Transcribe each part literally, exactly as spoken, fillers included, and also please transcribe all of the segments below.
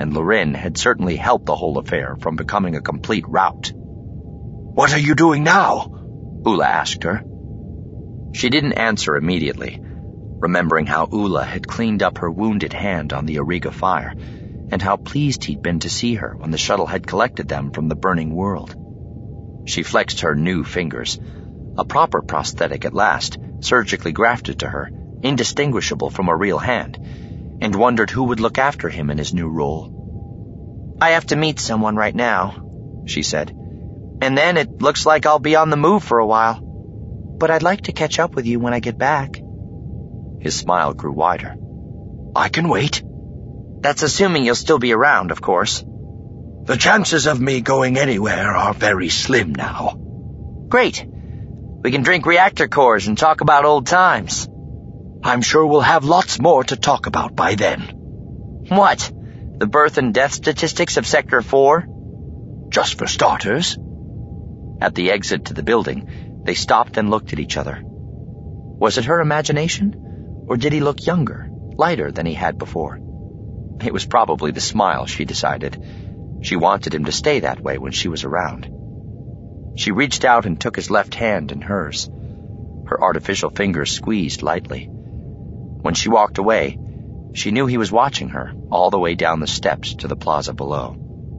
and Lorin had certainly helped the whole affair from becoming a complete rout. "What are you doing now?" Ula asked her. She didn't answer immediately, remembering how Ula had cleaned up her wounded hand on the Auriga fire, and how pleased he'd been to see her when the shuttle had collected them from the burning world. She flexed her new fingers, a proper prosthetic at last, surgically grafted to her, indistinguishable from a real hand, and wondered who would look after him in his new role. "I have to meet someone right now," she said, "and then it looks like I'll be on the move for a while. But I'd like to catch up with you when I get back." His smile grew wider. "I can wait." "That's assuming you'll still be around, of course." "The chances of me going anywhere are very slim now." "Great. We can drink reactor cores and talk about old times." "I'm sure we'll have lots more to talk about by then." "What? The birth and death statistics of Sector four? "Just for starters." At the exit to the building, they stopped and looked at each other. Was it her imagination, or did he look younger, lighter than he had before? It was probably the smile, she decided. She wanted him to stay that way when she was around. She reached out and took his left hand in hers. Her artificial fingers squeezed lightly. When she walked away, she knew he was watching her all the way down the steps to the plaza below.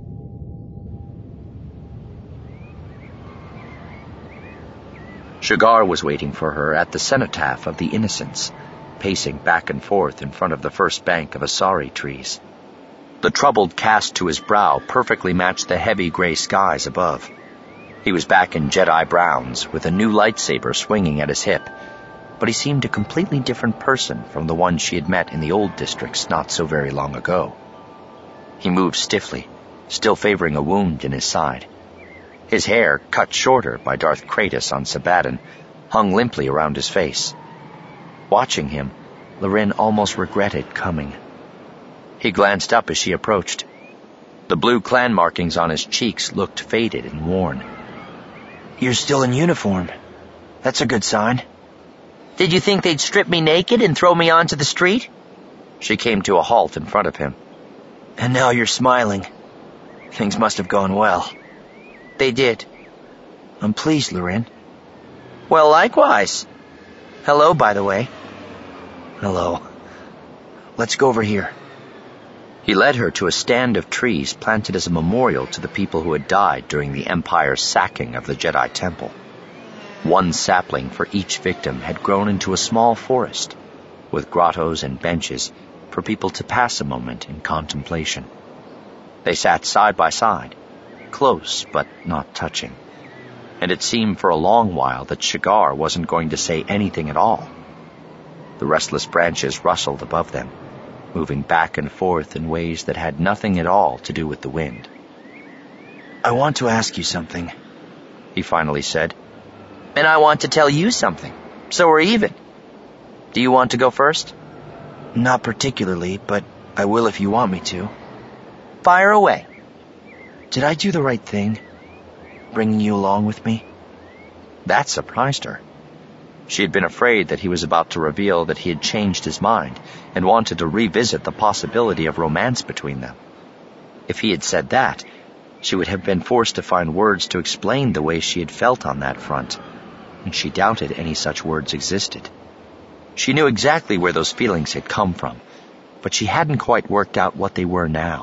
Shigar was waiting for her at the cenotaph of the Innocents, pacing back and forth in front of the first bank of asari trees. The troubled cast to his brow perfectly matched the heavy gray skies above. He was back in Jedi browns, with a new lightsaber swinging at his hip, but he seemed a completely different person from the one she had met in the old districts not so very long ago. He moved stiffly, still favoring a wound in his side. His hair, cut shorter by Darth Kratos on Sabaddon, hung limply around his face. Watching him, Lorin almost regretted coming. He glanced up as she approached. The blue clan markings on his cheeks looked faded and worn. "You're still in uniform. That's a good sign." "Did you think they'd strip me naked and throw me onto the street?" She came to a halt in front of him. "And now you're smiling. Things must have gone well." "They did." "I'm pleased, Lorin." "Well, likewise. Hello, by the way." "Hello. Let's go over here." He led her to a stand of trees planted as a memorial to the people who had died during the Empire's sacking of the Jedi Temple. One sapling for each victim had grown into a small forest, with grottos and benches for people to pass a moment in contemplation. They sat side by side, close but not touching, and it seemed for a long while that Shigar wasn't going to say anything at all. The restless branches rustled above them, moving back and forth in ways that had nothing at all to do with the wind. "I want to ask you something," he finally said. "And I want to tell you something, so we're even. Do you want to go first?" "Not particularly, but I will if you want me to." "Fire away." "Did I do the right thing, bringing you along with me?" That surprised her. She had been afraid that he was about to reveal that he had changed his mind and wanted to revisit the possibility of romance between them. If he had said that, she would have been forced to find words to explain the way she had felt on that front, and she doubted any such words existed. She knew exactly where those feelings had come from, but she hadn't quite worked out what they were now.